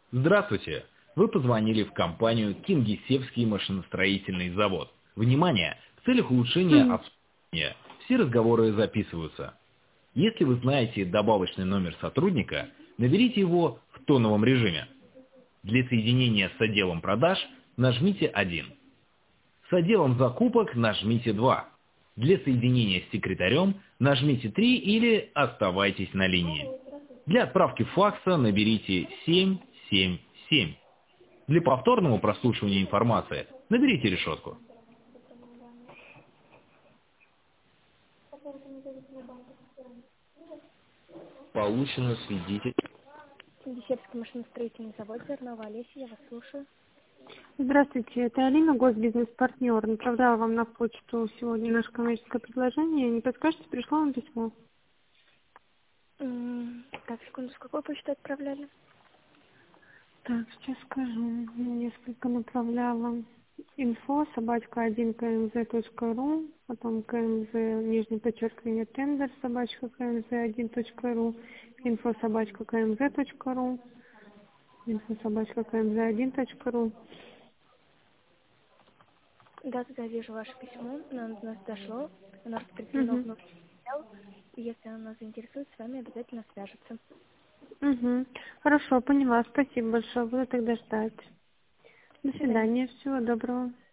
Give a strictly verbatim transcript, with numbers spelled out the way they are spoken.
Здравствуйте! Вы позвонили в компанию Кингисеппский машиностроительный завод. Внимание! В целях улучшения Мгм. обслуживания все разговоры записываются. Если вы знаете добавочный номер сотрудника, наберите его в тоновом режиме. Для соединения с отделом продаж нажмите один. С отделом закупок нажмите два. Для соединения с секретарем нажмите три или оставайтесь на линии. Для отправки факса наберите семь семь семь. Для повторного прослушивания информации наберите решетку. Получено свидетель. Кингисеппский машиностроительный завод, Зернова Олеся, я вас слушаю. Здравствуйте, это Алина, госбизнес-партнер. Направляла вам на почту сегодня наше коммерческое предложение. Не подскажете, пришло вам письмо? М, Так, секунду, с какой почты отправляли? Так, сейчас скажу. Несколько направляла. Инфо, собачка один кмз.ру, потом кмз, нижнее подчеркивание, тендер, собачка кмз один точка ру, инфо, собачка кмз.ру, инфо, собачка кмз один точка ру. Да, да, вижу ваше письмо, оно до нас дошло, оно распределено в Угу. нужный отдел, и если оно нас заинтересует, с вами обязательно свяжется. Угу. Хорошо, поняла. Спасибо большое. Буду тогда ждать. До До свидания. свидания. Всего доброго.